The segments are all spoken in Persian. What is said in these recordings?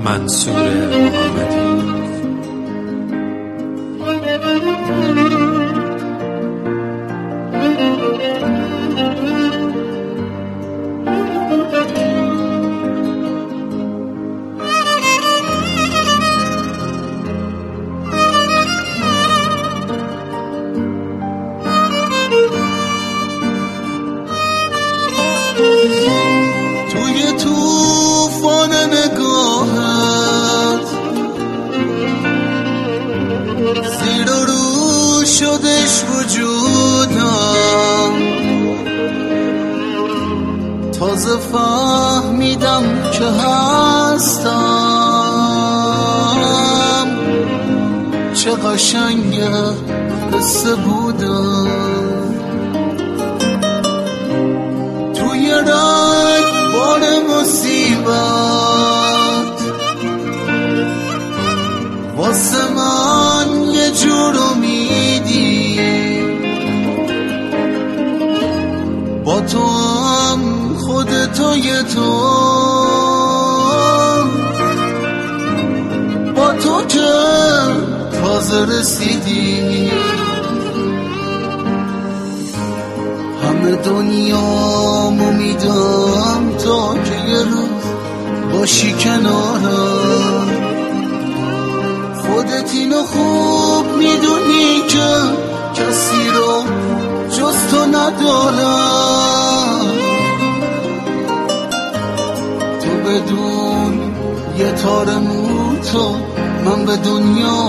منصور محمدی. توی توفان نگاهت زیر و رو شدش وجودم، تازه فهمیدم که هستم، چه قشنگه قصه بودم. توی رگبار مصیبت واسه من یه جور امیدی، با تو هم خودتوی تو، با تو که تازه رسیدی. همه دنیامو میدم تا که یه روز باشی کنارم. خودت اینو خوب میدونی که کسی رو جز تو ندارم. تو بدون یه تار موتو من به دنیا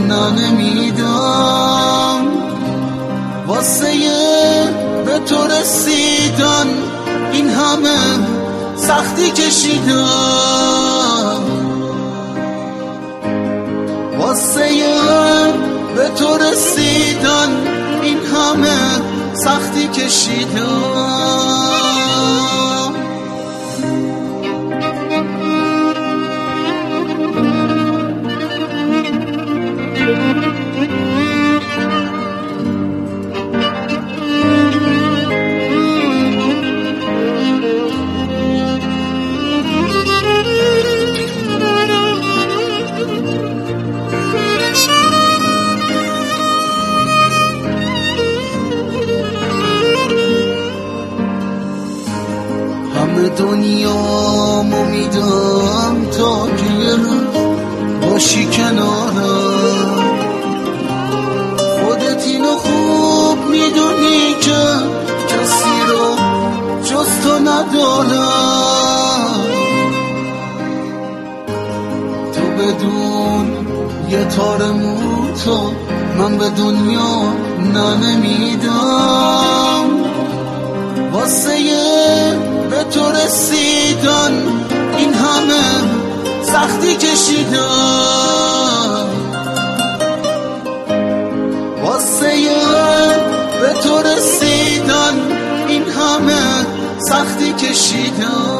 نمیدم. واسه به تو رسیدن این همه سختی کشیدم، واسه به تو رسیدن این همه سختی کشیدم. همه دنیامو میدم تا که یه روز باشی کنارم. خودت اینو خوب میدونی که کسی رو جز تو ندارم. تو بدون یه تار موتو من به دنیا نمیدم. واسه به تو رسیدن این همه سختی کشیدم، واسه به تو رسیدن این همه سختی کشیدم.